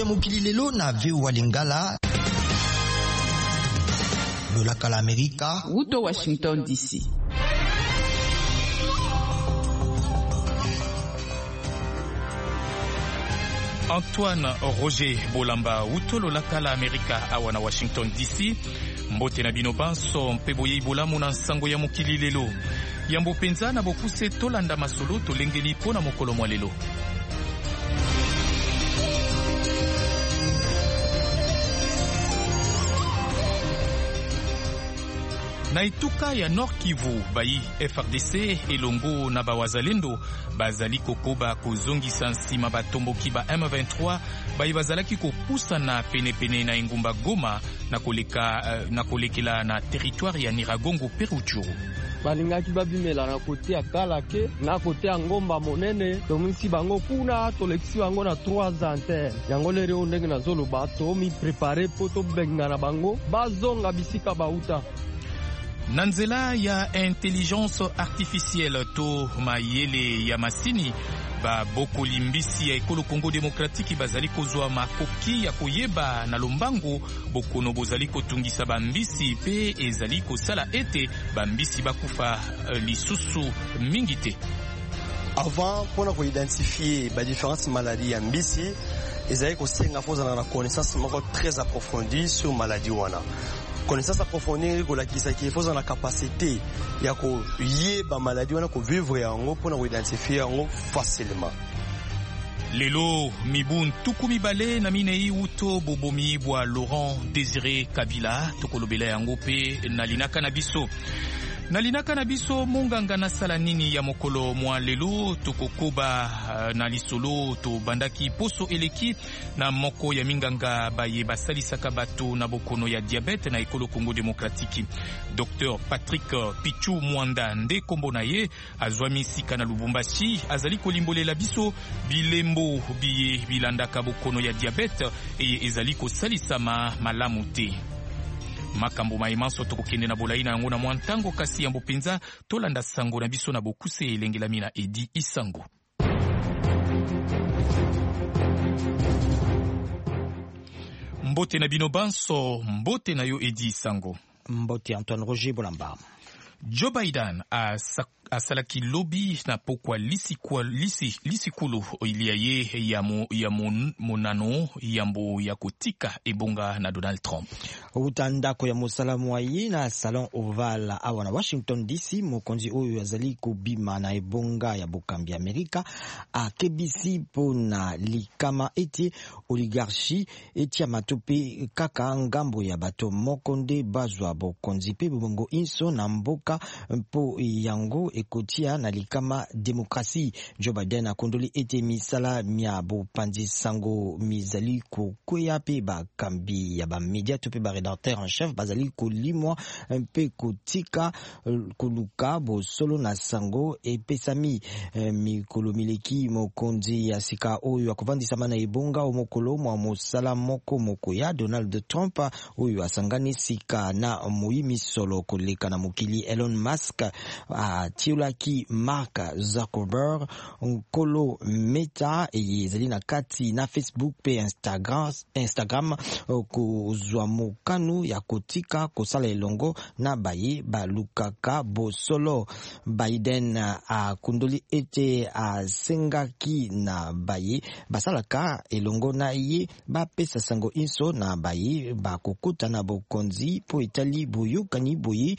ya mokili lelo na VOA Lingala. Lolaka la Amerika. Uto Washington DC. Antoine Roger Bolamba utolo lakala Amerika awana Washington DC mbote na bino banso mpe boye bolamu na nsango ya mokili lelo yambo penza na bokuse tolanda masolo tolengeli pona mokolo mwa lelo. Na ituka ya Nord Kivu bayi FRDC elongo na bawazalendo bazali kokoba kozongisa nsima batomboki ba M23 bayi bazalaki kopusa na penepene na engumba Goma na kolekela na territoire ya Niragongo Peruchuru. Balingaki babimela na kote ya Kalake na kote ya Ngomba Monene tomisi bango kuna tolekisi bango na 3 antenne yango lero ndenge na zolo bato mi prepare poto benga na bango bazonga bisika bauta. Nanzela ya intelligence artificielle to mayele ya masini ba boko limbisi ya ekolo Congo Demokratiki bazali kozwa makoki ya koyeba na lombango bokono bozali kotungisa bambisi pe ezali kosala ete bambisi bakufa lisusu mingi te. Avant pona ko identifier ba différentes maladies ya mbisi ezali kosenga fozana na connaissance moko très approfondie sur maladie wana. Connaissance approfondie kolakisa ki faut na capacité ya ko yeba maladie wana ko vivre yango pona ko identifier yango facilement. Lelo mibun tukumi bale na minei uto bobomi bwa Laurent Désiré Kabila tokolobela yango pe nalinaka na biso. Nalinaka na biso monganga na sala nini ya mokolo mwa lelo tokokoba na lisolo to bandaki poso eleki na moko ya minganga baye basalisaka bato na bokono ya diabete na ekolo Congo Demokratiki. Dr Patrick Pichu Mwanda nde kombo na ye azwami sika na Lubumbashi azali kolimbolela biso bilembo biye bilandaka bokono ya diabete ezali kosalisama malamu te. Makambo maimanso tokokende na bolaina yango na mwantango kasi yambo penza tolanda sango na biso na bokuse elengelami na Edi Isango. Mbote na bino banso, mbote na yo Edi Isango. Mbote Antoine Roger Bolamba. Joe Biden asalaki lobi na pokwa lisikulu ilia ye ya monano yambo ya kotika ebonga na Donald Trump. Utandako ya musalamu wa ye na salon oval awa na Washington DC mokonzi oyo azali kubima na ebonga ya bokambi Amerika akebisi pona likama eti oligarchi eti ya matope kaka ngambo ya bato mokonde bazwa bokonzi pe bongo inso na mboka mpo yango ekotia na likama demokrasi. Joe Biden akondoli ete misala mia bopanzi sango mizali kokwea pe bakambi ya bamedia to pe ba rédacteur en chef bazali kolimwa mpe kotika koluka bosolo na sango epesami mikolo mileki mokonzi ya sika oyo akovandisama na ebonga omokolo mwa mosala moko ya Donald Trump oyo asangani sika na moyimi solo koleka na mokili Elon Musk tiolaki Mark Zuckerberg nkolo Meta ezali na kati na Facebook pe Instagram kozwa mokano ya kotika kosala elongo na baye balukaka bosolo. Biden akundoli ete asengaki na baye basalaka elongo na ye bapesa sango inso na baye bakokuta na bokonzi po etali boyokani boye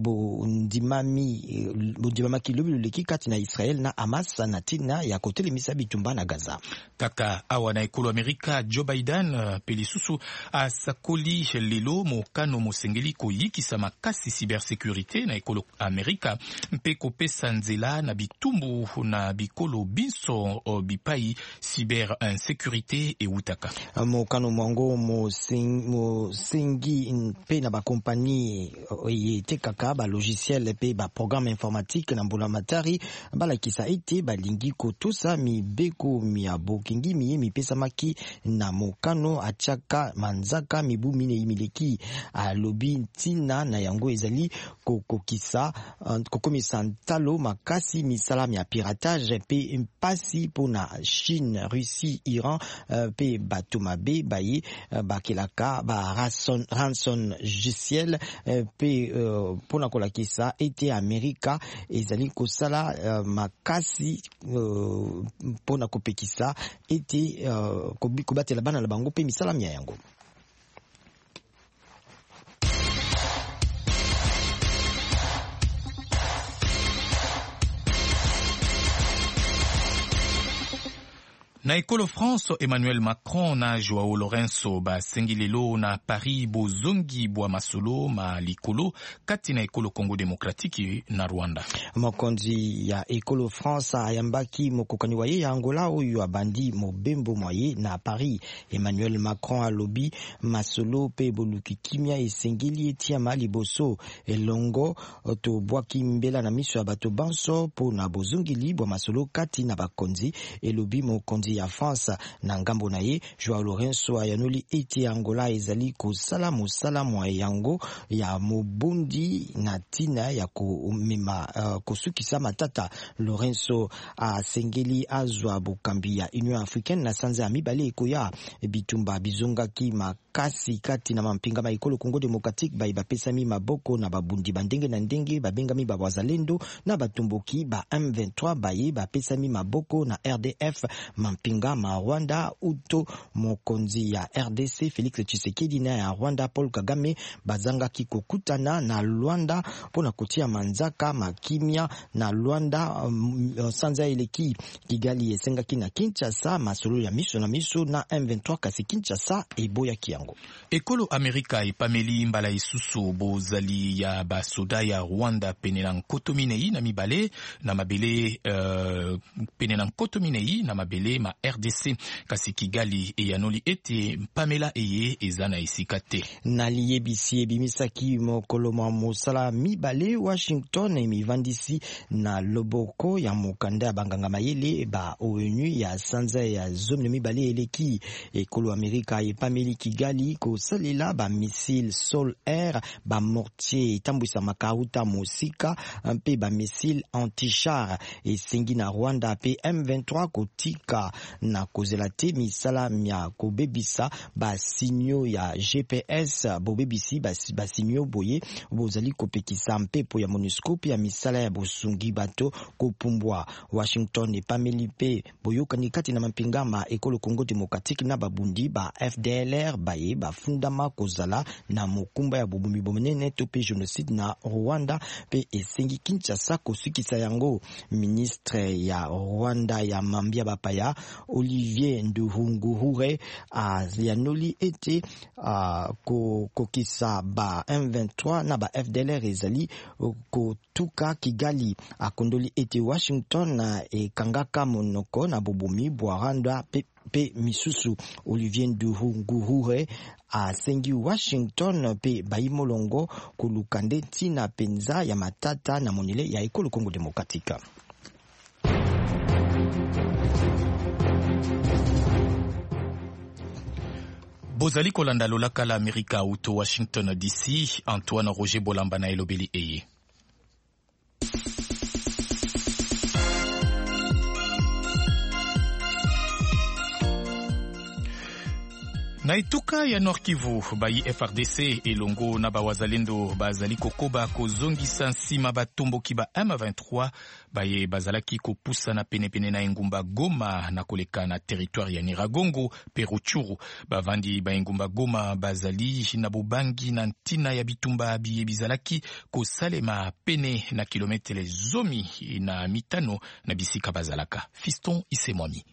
bondimamaki lobi loleki kati na Israel na Hamas na tina ya kotelemisa bitumba na Gaza. Kaka awa na ekolo Amerika Joe Biden pelisusu asakoli lelo mokano mosengeli koyikisa makasi cybersécurité na ekolo Amerika mpe kopesa nzela na bitumbu na bikolo binso bipai cyber insécurité eutaka. Mokano mwango mosengi mpe na bakompani etekaka ba logistique logiciel pe ba programme informatique na mbula matari bala kisa ete balingi kotusa mibeko mia bokingi mi pesa maki na mokano achaka manzaka mibu mine imileki alobi ntina na yango ezali kokomisa ntalo makasi misala ya piratage pe mpasi pona Chine, Russie, Iran pe bato mabe baye bakelaka ba ransom logiciel pe pona kolakisa ete Amerika ezali kosala makasi pona kopekisa ete kobatela bana na bango pe misala mia yango. Na ekolo France, Emmanuel Macron na Joao Lourenço basengi lelo na Paris bozongi bwa masolo ma likolo kati na ekolo Congo Démocratique na Rwanda. Mokonzi ya ekolo France ayambaki mokokani waye ya Angola oyo abandi mobembo mwaye na Paris. Emmanuel Macron alobi masolo pe boluki kimia esengeli etiama liboso elongo to bwaki mbela na miso ya bato banso po na bozongili bwa masolo kati na bakonzi. Elobi mokonzi ya France na ngambo na ye Joao Lourenço ayanoli eti Angola ezali kosala mosala mwa yango ya mobundi na tina ya komema kosukisa matata. Lourenço asengeli azwa bokambi ya Union Africaine na sanza ya mibale ekoya bitumba bizongaki makasi kati na mampinga maikolo Congo Démocratique bai bapesami maboko na babundi bandenge na ndenge babengami ba wazalendo na batumboki ba M23 baye bapesami maboko na RDF mampinga ma Rwanda uto mokonzi ya RDC Félix Tshisekedi na ya Rwanda Paul Kagame bazangaki kokutana na Luanda pona kotia manzaka makimia na Luanda sanza eleki Kigali esengaki na Kinshasa masolo ya miso na miso na M23 kasi Kinshasa eboya kiango. Ekolo Amerika epameli mbala isusu bozali ya basoda ya Rwanda pene na nkoto minei na mibale na mabele pene na nkoto minei na mabele ma RDC kasi Kigali eyanoli ete Pamela eye ezana isikate na liyebisi ebimisaki mokolo mwa mosala mibale Washington emivandisi na loboko ya mokanda ya banganga mayele ba ONU ya sanza ya zone mibale eleki. Ekolo Amerika epameli Kigali kosalela ba missile sol air ba mortier tambwisa makauta mosika mpe ba missile anti-char esengi na Rwanda pe M23 kotika na kozela te misala mya kobebisa ba sinyo ya GPS bobebisi ba sinyo boye bozali kopekisa mpepo ya MONUSCO ya misala ya bosungi bato kopumbwa. Washington epameli pe boyokani kati na mampinga ma ekolo Congo Démocratique na babundi ba FDLR baye bafundama kozala na mokumba ya bobumi bomenene to pe genocide na Rwanda pe esengi Kinshasa kosukisa yango. Ministre ya Rwanda ya mambia bapaya Olivier Nduhunguhure yanoli ete kokisa ba M23 na ba FDLR ezali kotuka Kigali. Akondoli ete Washington na ekangaka monoko na bobumi bwa Rwanda pe misusu. Olivier Nduhunguhure asengi Washington pe baimolongo kulukande tina penza ya matata na monele ya ekolo Congo Démocratique. Bozali kolanda lolaka la Amerika uto Washington DC. Antoine Roger Bolamba na elobeli eye. Na ituka ya Nord Kivu bayi FRDC elongo na bawazalendo bazali kokoba kozongisa nsima batomboki ba M23 baye bazalaki kopusa na penepene na engumba Goma na koleka na territoire ya Nyiragongo pe Rutshuru. Bavandi ba engumba Goma bazali na bobangi na ntina ya bitumba biye bizalaki kosalema pene na kilometre zomi na mitano na bisika bazalaka. Fiston Isemwami.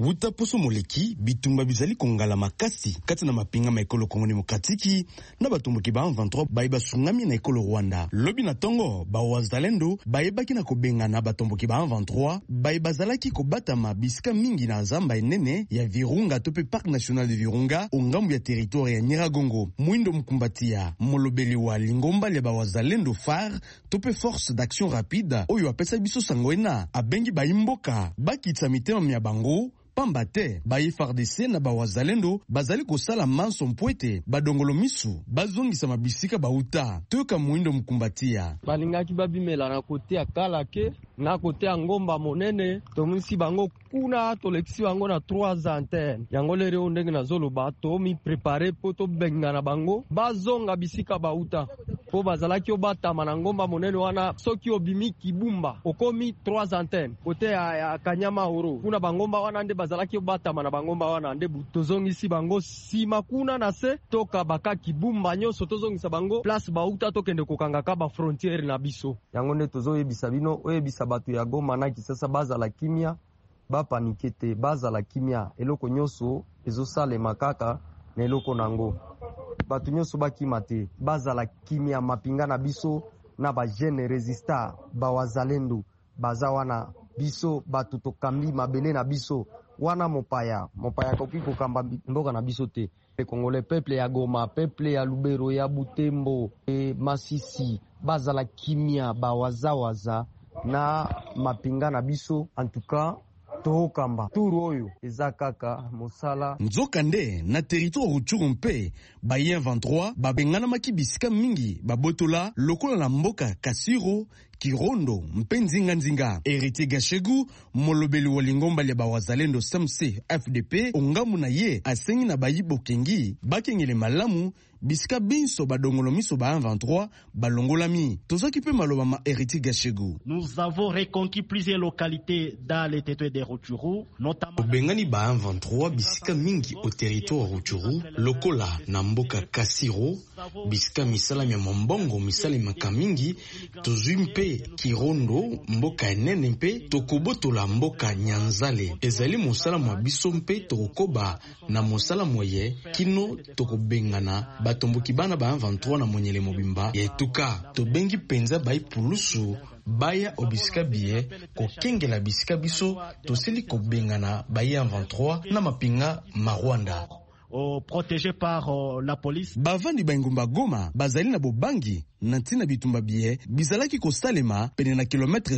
Wuta poso moleki bitumba bizali kongala makasi kati na mapinga ma ekolo Kongo Demokratiki na batomboki ba 23 baiba sungami na ekolo Rwanda. Lobi na tongo ba wazalendo baibaki na kobenga na batomboki ba 23 baiba zalaki kobatama bisika mingi na zamba enene ya Virunga tope Parc National de Virunga ongambu ya territoire ya Nyiragongo. Mwindo Mkumbatia molobeli wa lingomba ya ba wazalendo FAR tope Force d'Action Rapide oyo apesa biso sangoena abengi baimboka bakitsa mitema mya bango pamba te ba FARDC na ba wazalendo bazali kosala manso mpwete badongolo misu bazongisa mabisika bauta toyoka Mwindo Mkumbatia balingaki babimela na kote ya Kalake na kote ya Ngomba Monene tomisi bango kuna tolekisi bango na 3 antennes yango lero ndenge na zoloba to mi préparer poto benga na bango bazonga bisika bauta po bazalaki obatama na Ngomba Monene wana soki obimi Kibumba okomi 3 antennes kote ya Kanyama Oro kuna bangomba wana nde bazalaki obatama na bangomba wana nde tozongisi bango sima kuna na se toka baka Kibumba nyonso tozongisa bango place bauta tokende kokanga ka ba frontière na biso yango nde tozoyebisa bino oyebisa bato ya Goma na Kisasa bazala kimia bapanikete bazala kimia eloko nyonso ezosalema kaka na eloko nango bato nyonso bakima te bazala kimia mapinga na biso na ba jeune resistant ba wazalendo baza wana biso bato tokambi mabele na biso wana mopaya koki kokamba mboka na biso te le Congolais peuple ya Goma peuple ya Lubero ya Butembo e Masisi bazala kimia ba wazawaza na mapinga na biso en tout cas tohokamba turu oyo eza kaka mosala nzoka nde na territoire Rutshuru mpe ba 23 babengana makibisika mingi babotola lokola na mboka Kasiro Kirondo mpe nzinga Héritier Gachegu molobeli wa lingomba ya bawazalendo SMC FDP ongamu na ye asengi na bayibo kengi bakengele malamu bisika binso badongolo miso ba 23 balongolami tozoki pe maloba ma Héritier Gachegu. Nous avons reconquis plusieurs localités dans le territoire de Rutshuru notamment bengani ba 23 bisika mingi au territoire Rutshuru lokola na mboka Kasiro bisika misala ya mombongo misala makamingi tozui mpe Kirondo mboka enene mpe tokobotola mboka Nyanzale ezali mosala mwa biso mpe tokoba na mosala moye kino tokobengana batomboki bana ba 23 na monyele mobimba yetuka tobengi penza bai pulusu baya obisika bie kokengela bisika biso tosili kobengana baya 23 na mapinga Marwanda protégé par la police. Bavandi Bangumba Goma bazali na bobangi na ntina bitumba bie bizalaki kosalema pene na kilometre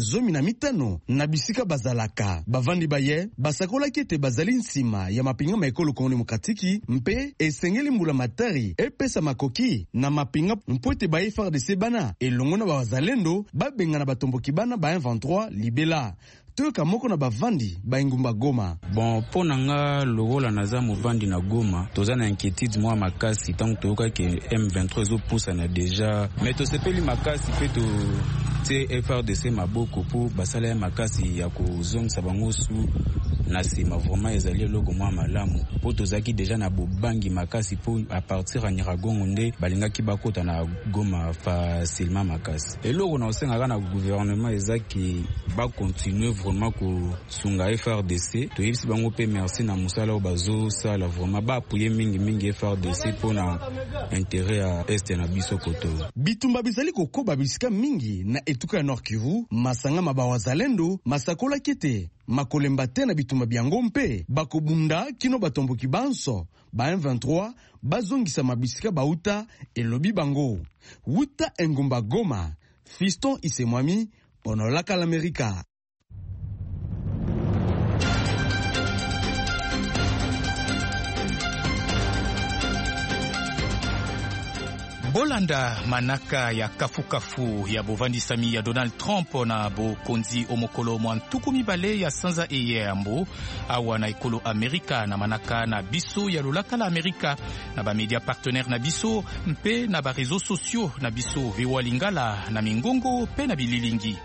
15 na bisika bazalaka bavandi baye basakolaki ete bazali nsima ya mapinga ma ekolo Kongo Demokratiki mpe esengeli mbula matari epesa makoki na mapinga mpote ba FARDC bana elongo na bazalendo babenga na batomboki bana ba 23 libela toyoka moko na bavandi Bangumba Goma. Bon pona nga logola naza movandi na Goma toza na inquiétude mwa makasi tango toyoka ke M23 ezopusa na deja mais tosepeli makasi pe to te FARDC maboko po basala ya makasi ya kozongisa bango su na sima vraiment ezali eloko mwa malamu po tozaki deja na bobangi makasi po a partir ya Nyiragongo nde balingaki bakota na Goma facilement makasi eloko na osengaka na gouvernement ezaki bakontinue vraiment kosunga FARDC toyebisi bango pe merci na mosala oyo bazosala vraiment baapuye mingi FARDC mpona intérêt ya este na biso koto bitumba bizali kokoba bisika mingi na etuka ya Nord Kivu masanga mabawazalendo masakola kete makolemba te na bitumba biango mpe bakobunda kino batomboki banso ba M23 bazongisa mabisika bauta elobi bango wuta Engumba Goma Fiston Isemwami pono laka l'Amerika. bolanda manaka ya kafukafu ya bovandisami ya Donald Trump na bokonzi omokolo mwa ntuku mibale ya sanza eyambo awa na ekolo Amerika na manaka na biso ya lolaka la Amerika na ba media partenaire na biso mpe na ba réseaux sociaux na biso VOA Lingala na Mingongo pe na bililingi.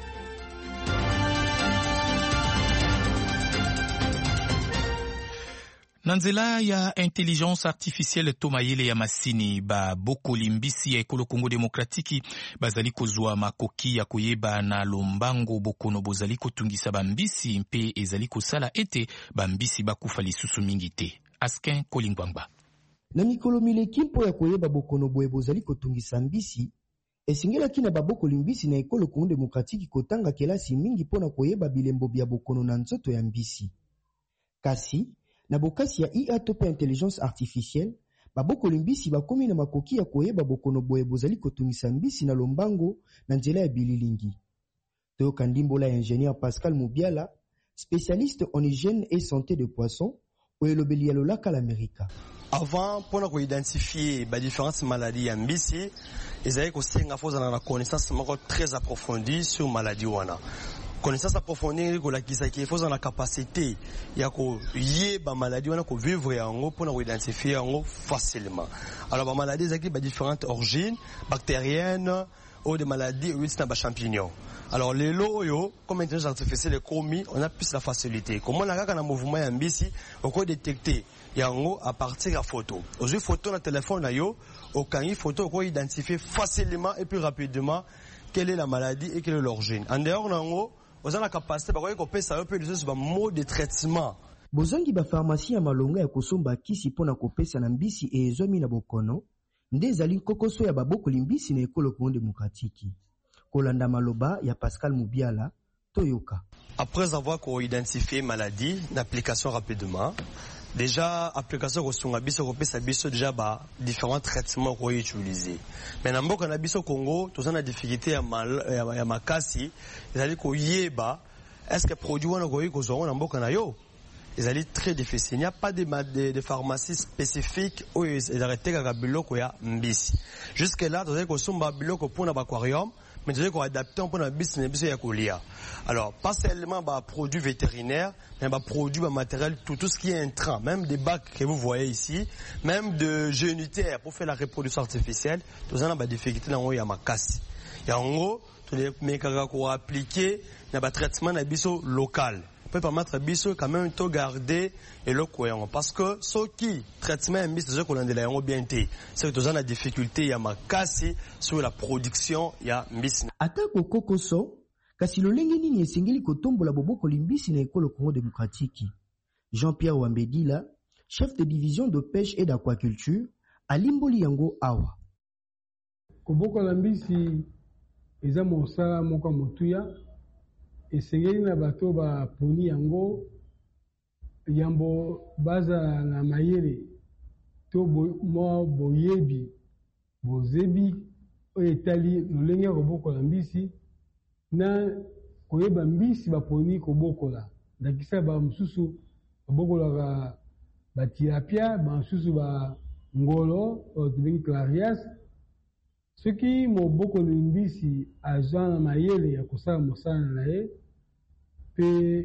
Nanzela ya intelligence artificielle tomayele ya masini ba boko limbisi ya ekolo Congo Demokratiki bazali kozwa makoki ya koyeba na lombango bokono bozali kotungisa bambisi mpe ezali kosala ete bambisi bakufa lisusu mingi te. Askin Kolingwangba. Na mikolo mileki mpo ya koyeba bokono boye bozali kotungisa mbisi esingelaki na baboko limbisi na ekolo Congo Demokratiki kotanga kelasi mingi pona koyeba bilembo bya bokono na nzoto ya mbisi. Kasi na bokasi ya IA to pe intelligence artificielle baboko limbisi bakomi na makoki ya koyeba bokono boye bozali kotungisa mbisi na lombango na nzela ya bililingi. Toyoka ndimbola ya ingénieur Pascal Mubiala, spécialiste en hygiène et santé de poissons au elobeli ya lolaka l'Amérique. Avant, pour identifier les différentes maladies en mbisi, ils avaient aussi une connaissance très approfondie sur les maladies. Connaissance approfondie, il faut la capacité de maladie vivre pour identifier facilement. Alors, les maladies ont différentes origines, bactériennes ou des maladies ou des champignons. Alors, les lots, comme l'intelligence artificielle est commis, on a plus la facilité. Comment on a un mouvement en mbisi, on peut détecter à partir de la photo. Aujourd'hui, photo dans le téléphone, on peut photo, on peut identifier facilement et plus rapidement quelle est la maladie et quelle est l'origine. En dehors, on a la capacité de mode de traitement. Bozangi ba pharmacie ya malonga ya kosomba kisi pona kopesa na mbisi e ezomi na bokono, nde zali kokoso ya baboko limbisi na ekolo Congo Demokratiki. Kolanda maloba ya Pascal Mubiala, Toyoka. Après avoir identifié maladie, l'application rapidement. Déjà, application Rosungabiso, Ropesabiso, déjà, différents traitements qu'on utiliser. Mais dans le Nabiso Congo, tout ça, la difficulté à Makasi, ils allaient qu'on yeba, est-ce que produit on a qu'on a un Canayo? Ils allaient très difficile. Il n'y a pas de pharmacie spécifique où ils arrêtaient à Biloko ya Mbisi. Jusque-là, tout ça, qu'on somba Biloko pour l'aquarium, mais tout ça, qu'on adapte pour la business ya Kolia. Alors, pas seulement produits vétérinaires, mais produits matériels, tout ce qui est intrant, même des bacs que vous voyez ici, même de génitaires pour faire la reproduction artificielle, tout ça, on a des difficultés dans le Makasi. Et en gros, tous les mécanismes qu'on a appliqués, il y a un traitement local. On peut permettre à biso quand même de garder et le cohérent. Parce que ce qui traitement est déjà qu'on a de l'aéron bien été. C'est que nous avons la difficulté, il y a ma casse sur la production, il y a mis. Atako kokoso, kasi lolenge nini esengeli kotombola boboko limbisi na ekolo Congo Demokratiki. Jean-Pierre Wambedila, chef de division de pêche et d'aquaculture, à Limboli Yango Awa. Koboko limbisi, eza mosala moko motuya. Esengeli na bato ba poni yango yambo baza na mayele to mo boyebi bozebi etali lolenge kobokola mbisi na koyeba mbisi ba poni kobokola ndakisa ba msusu bokola ba tilapia ba msusu ba ngolo o tubengi clarias soki moboko limbisi azana mayele ya kosala mosala na ye pe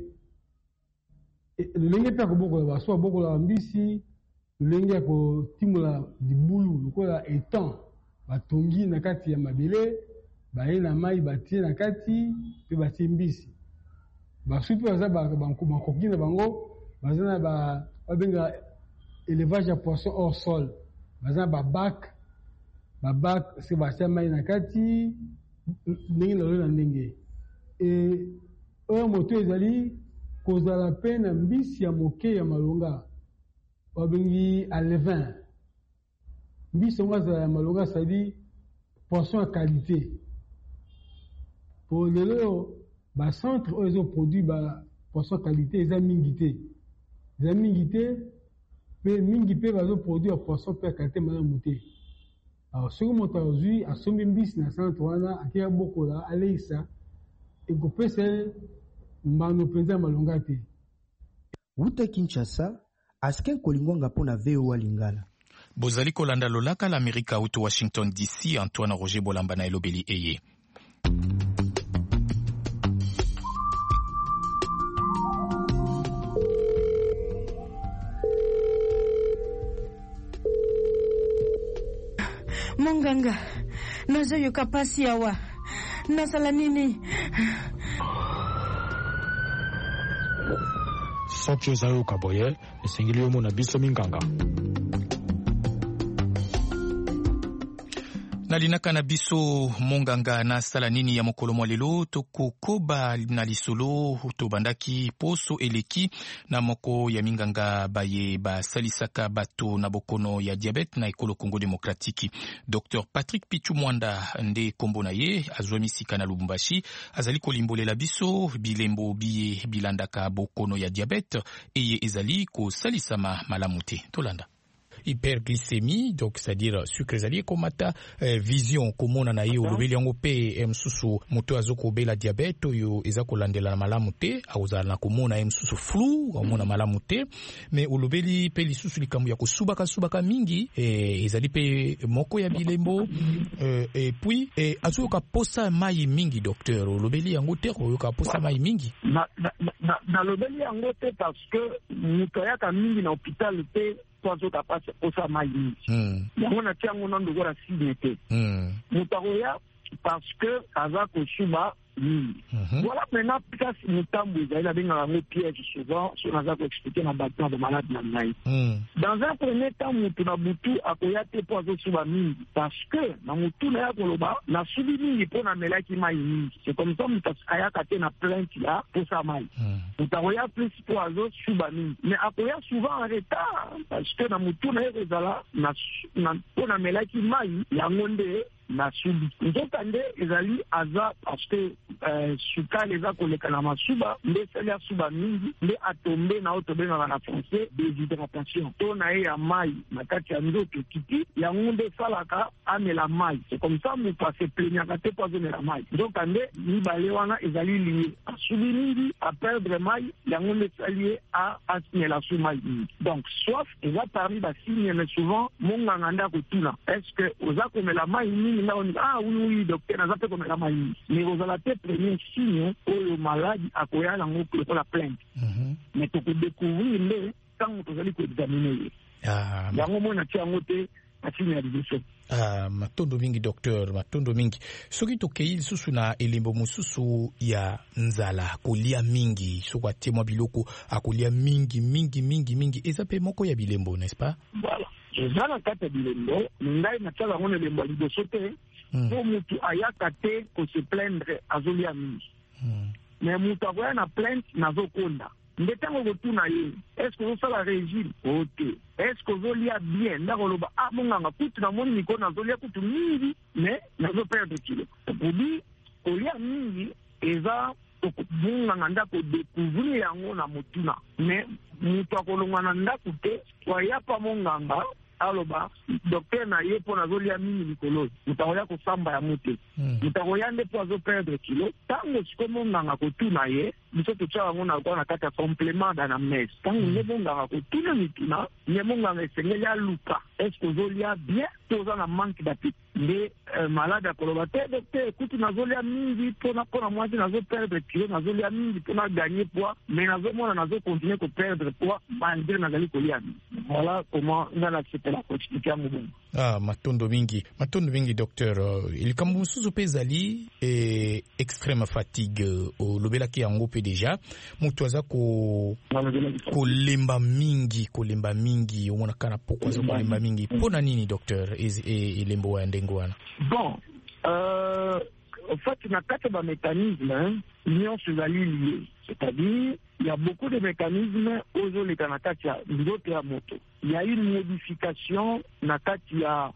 lolenge pe kobokola baso bokola mbisi lolenge ko timola dibulu lokola etan batongi na kati ya mabele baye na mai batie na kati pe batie mbisi basu pe baza bakoki na bango baza na babenga élevage ya poisson hors sol baza ba bac c'est bâti mai na kati ndenge na ndenge et un moto ezali kozala pe na mbisi ya moke ya malonga babengi à levain mbisi yango azala ya malonga c'est-à-dire poisson à qualité pour lelo bacentre oyo ezoproduit bapoisson à qualité eza mingi te pe mingi pe bazoproduire poisson mpe ya qualité malamu te. Alors, ce que je dis, à son mbisi na centre wana akia bokola aleisa ekopesa mbano penza malonga te. Wuta Kinshasa, Askin Kolingwanga pona VOA Lingala. Bozali kolanda lolaka l'Amérique auto Washington DC, Antoine Roger Bolamba na elobeli eye. Monganga, nazoyoka pasi awa. Nasala nini? soki ozayoka boye esengeli omona biso minganga. Nalinaka na biso monganga na sala nini ya mokolo mwa lelo tokokoba na lisolo tobandaki poso eleki na moko ya minganga baye basalisaka bato na bokono ya diabete na ekolo Congo Demokratiki. Dr Patrick Pichu Mwanda nde kombo na ye azwa misika na Lubumbashi azali kolimbolela biso bilembo biye bilandaka bokono ya diabete eye ezali kosalisama malamu te. Tolanda. Hyperglycémie, donc c'est-à-dire sucre ezali komata vision komona na ye olobeli yango pe msusu moto azoko bela diabete oyo eza kolandela na malamu te akozala na komona msusu flou komona malamu te mais olobeli pe lisusu likambo ya kosubaka mingi ezali pe moko ya bilembo et puis azoyoka posa mai mingi docteur olobeli yango te koyoka posa mai mingi na lobeli yango te parce que moto ayaka mingi na hôpital te pozo tapasa posa mai mingi yango na tiango na ndoko la signe te moto akoya parce que aza kosuba voilà maintenant place mutambo ezali abenga yango piège souvent so naza koexpliquer na bato de malade na ngai dans un premier temps moto na butu akoya te po azosuba mingi parce que na motu na ya koloba na subi mingi mpo na melaki mai mingi c'est comme ça moto ayaka te na plainte ya posa mai moto akoya plus po azosuba mingi mais akoya souvent en retard parce que na motu na ye kozala mpo na melaki mai yango nde na subi nzokande ezali aza parce que sukali eza koleka na masuba nde esali asuba mingi nde atombe na oyo tobengaka na français déshydratation to na ye ya mai na kati ya nzoto kiti yango nde esalaka amela mai c'est comme ça moto ase plaignaka te po azomela mai nzokande mibale wana ezali lie asubi mingi aperdre mai yango nde esali ye amela su mai mingi donc soif eza parmi basigne mais souvent monganga nde akotuna est ce que oza komela mai mingi oui, docteur, n'a pas comme la maïs. Mais vous allez peut-être premier signe où le malade a quoi pour la plainte. Mais tu peux découvrir les quand vous allez examiner. Il y a un moment où tu as noté la signalisation. Matondo mingi docteur, matondo mingi. Soki tokei susu na elembo mususu ya nzala kolia mingi, soko atemwa biloko akolia mingi. Eza pe moko ya bilembo, n'est-ce pas? Voilà. Eza na kata bilembo, ngai na tala ngone lembo liboso te. Pour mutu ayaka te ko se plaindre azolia mingi. Mais mutu akoya na plainte nazokonda. Ndetango kotuna ye, est-ce que vous la régime? Ok. Est-ce que vous lia bien? Ndakoloba monganga kutu na moni niko nazolia kutu mingi, mais nazo perdre kilo. Pour dire kolia mingi eza monganga ndako découvrir yango na motuna. Mais mutu akolonga na ndako te, waya pa monganga aloba docteur na ye po nazolia mingi likolo mutakoya kosamba ya mote mutakoya nde po azo perdre kilo tango siko monganga kotuna ye biso totia yango na kwa na kati ya complément d'anamnèse tango nde monganga kotuna mituna ye monganga esengeli aluka est-ce que ozolia bien toza na manque d'appétit nde malade akoloba te docteur ekuti nazolia mingi mpona mwasi nazo perdre kilo nazolia mingi mpona gagner poids mais nazomona nazo continuer ko perdre poids malgré nazali kolia mingi. Voilà comment on a accepté la expliquer à mon matondo mingi docteur ilikambo mususu pe ezali extrême fatigue olobelaki yango pe déjà mutu aza kolemba mingi omonaka na poko aza kolemba mingi mpona nini docteur elembo ya ndenge wana? Bon en fait na kati ba mécanisme nyonso ezali lié, c'est-à-dire il y a beaucoup de mécanismes ozoleka na kati ya nzoto ya moto. Il y a une modification na kati ya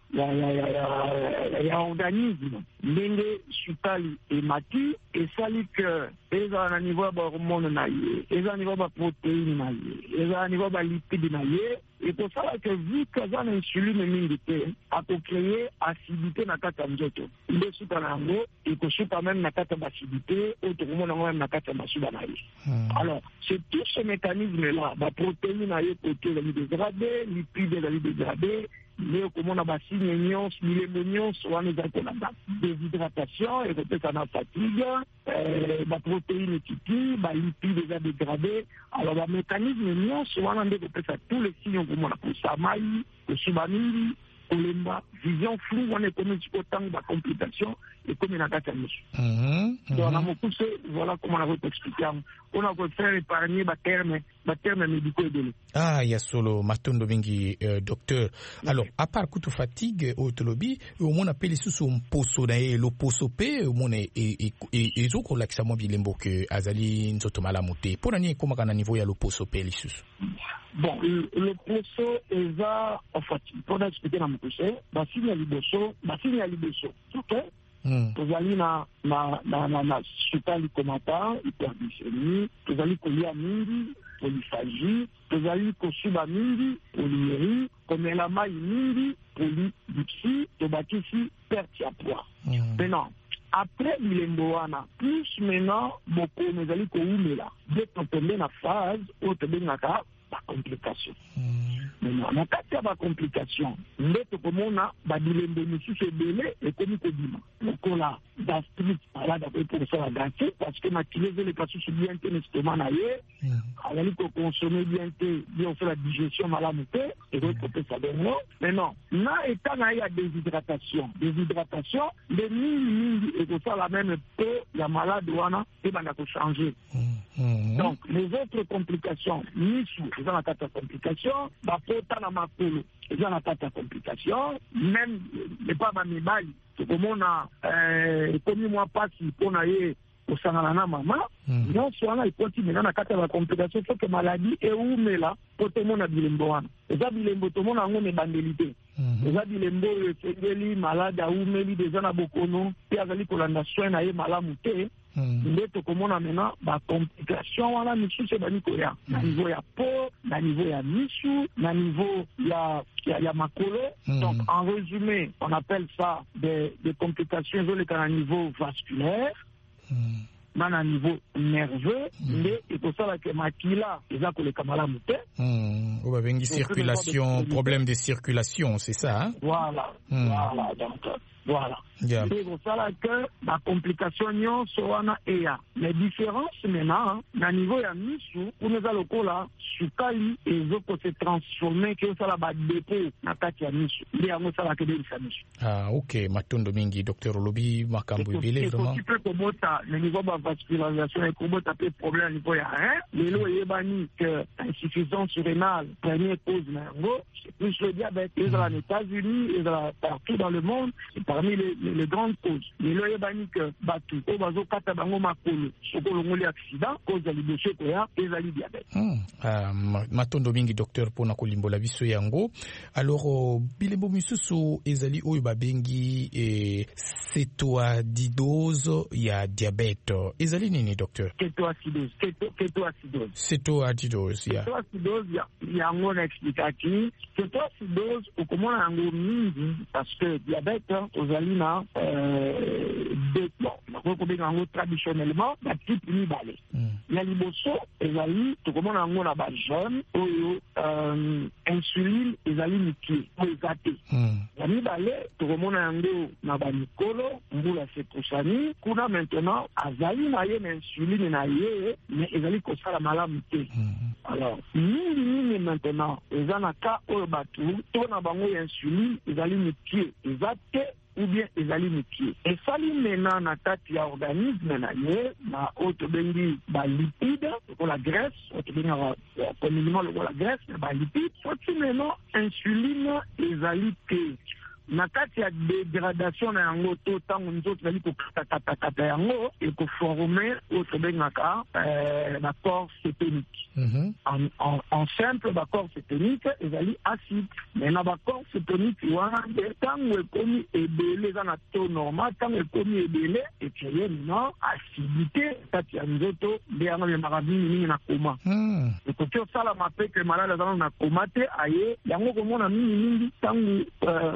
organisme ndenge sukali emati esali que eza na niveau ya hormone na ye, eza na niveau ya protéine na ye, eza na niveau ya lipide na ye, et pour ça que vu que ça na insuline mingi te akocréer acidité na kati ya nzoto nde suka na yango ekosuka même na kati ya bacidité oyo tokomona yango même na kati ya masuba na ye. Alors c'est tout ce mécanisme là baprotéine na ye kote ezali dégradé, lipide ezali dégradé, mais comme on a bassigne nyonso bilembo nyonso wana ezali kolanda déshydratation ekopesa na fatigue, baprotéine ekiti, balipide eza dégradé. Alors bamécanisme nyonso wana nde ekopesa tous les signes okomona kosa mai, kosuba mingi, kolemba vision floue wana ekomi sikotango bacomplication ekomi na kati ya miso. Donc na mokuse voilà comment on a expliqué on a fait faire épargner baterme médicaux ebele. Ya solo matondo mingi docteur. Alors à part kutu fatigue otolobi au mona peli susu mposo na ye lo poso pe au mona ezoko lakisa mo bilembo que azali nzoto malamu te pona ni komaka na niveau ya lo poso pe lisusu. Bon, le poso eza en fait pour expliquer na mokuse basini ya liboso ok. Tozali na suka likomata hyperglycémie, tozali kolia mingi polyphagie, tozali kosuba mingi polyurie, komela mai mingi polydipsie, tobakisi perte ya poids. Maintenant après bilembo wana plus maintenant beaucoup mezali koumela de tomber na phase où tobengaka ba complication. Na kati ya ba complication nde tokomona babilembo misusu ebele ekomi kobima lokola gastrite malade akoki kosala gastrite parce que makili ezoleka susu bien te na estomac na ye azali kokonsome bien te bien osala digestion malamu te ekoki kopesa bongo. Maintenant na eta na ye ya déshydratation nde mingi ekosala meme pe ya malade wana ebanda kochange. Donc les autres complications misu eza na kati ya complication bapota na makolo eza na kati ya complication même epa bamibali tokomona ekomi mwa pasi mpona ye kosangana na mama nyonso wana ekoti mena na kati ya bacomplication soki maladi eumela po tomona bilembo wana eza bilembo tomona yango na ebandeli te eza bilembo oyo esengeli malade aumeli deja na bokono mpe azali kolanda soin na ye malamu te nde tokomona mena bacomplication wana misusu ebani koya na niveau ya peau, na niveau ya misu, na niveau ya makolo. Donc en résumé on appelle ça des complications ezoleka na niveau vasculaire na niveau nerveux nde ekosalaka makila eza koleka malamu te. On va bengi circulation, problème de circulation, c'est ça hein? Voilà. Donc voilà. C'est pour ça que la complication nyonso wana eya. Les différences maintenant na niveau ya misu uneza lokola sukali ezoko se transformer ke osala ba dépôt na kati ya misu. Nde yango sala ke delisa misu. OK, matondo mingi docteur Olobi makambo ebele vraiment. Tu peux komota le niveau de vascularisation et komota pe problème niveau ya rein. Lelo yebani que insuffisance rénale première cause na yango, c'est plus le diabète. Ils sont aux États-Unis, ils sont partout dans le monde, c'est parmi les grandes causes. Lelo yebani que batu o bazo kata bango makolo, soko longoli accident cause ya liboso koya ezali diabète. Matondo mingi docteur pona kolimbola biso yango. Alors bilembo misusu ezali oyo babengi cétoacidose ya diabète. Ezali nini docteur? Cétoacidose ya. Cétoacidose yango na expliquer cétoacidose okomona yango mingi parce que diabète ozali na yango traditionnellement la type mibale. Ya liboso ezali tokomona yango na ba jeune oyo insuline ezali miki ezate. Ya mibale tokomona yango na ba mikolo mbula sekosani kuna maintenant azali na ye na insuline na ye mais ezali kosala malamu te. Alors mingi maintenant eza na ka oyo batu to na bango ya insuline ezali miki ezate ou bien ezali mikie esali mena na kati ya organisme na ye na otobengi balipide lokola graisse otobenga communément lokola graisse na balipide soki mena insuline ezali te na kati ya dégradation na yango to ntango nzoto ezali kokatakata yango ekoforme otobengaka baccorps cétonique. En simple baccorps cétonique ezali acide mais na baccorps cétonique wana ntango ekomi ebele eza na taux normal ntango ekomi ebele ecreye na acidité kati ya nzoto nde yango memaka mingi na koma ekoki osala mapeke malade azana na koma te aye yango komona mingi ntango un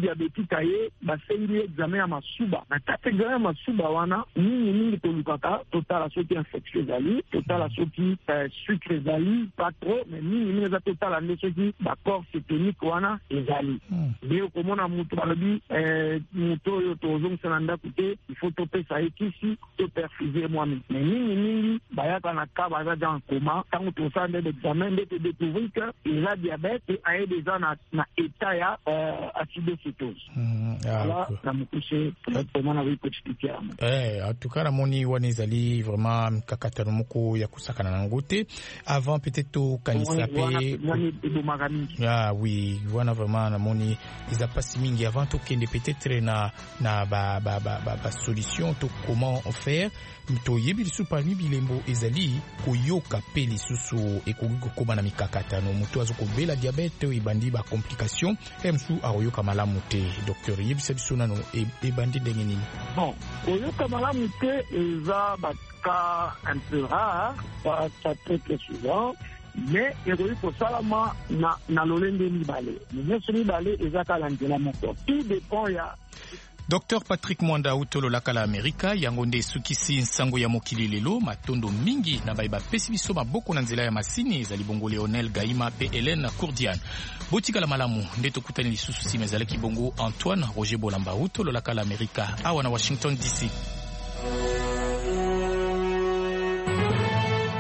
diabétique aye basengi examen ya masuba na kati examen ya masuba wana mingi tolukaka totala soki infection ezali totala soki sucre ezali pas trop mais mingi eza totala nde soki baccord cétonique wana ezali nde okomona mutu balobi mutu oyo tozongisa na ndako te il faut topesa ye kisi toperfuser mwami mais mingi bayaka na ka baza dans coma ntango tosala nde d'examen nde todécouvrir que eza diabète aye déjà na état ya acidocétose. Voilà, na mukuse vraiment na wikotikia. En tout cas, ramoni wanezali vraiment kakatano moko ya kusakana na ngote avant peut-être au kanisa pe. Ah oui, wana vraiment ramoni ils a pas mingi avant to kende peut-être na ba solution to comment faire to yebi su parmi bilembo ezali koyoka pe lisusu ekokoma na mikakatano muto azokobela diabète ibandi ba complication emsu ayoka malamu te docteur yebisa biso nano ebandi ndenge nini. Bon, koyoka malamu te eza baka un peu rare, pas très souvent, mais ekoki kosalama na lolenge mibale nyonso mibale eza kala nzela moko. Tout dépend ya Dr Patrick Mwanda utolo lakala Amerika yango nde sukisi nsango ya mokili lelo matondo mingi na baiba pesi biso maboko na nzela ya masini ezali bongo Leonel Gaima pe Hélène Courdiane. Botikala malamu nde tokutani lisusu sima ezalaki bongo Antoine Roger Bolamba utolo lakala Amerika awa na Washington DC.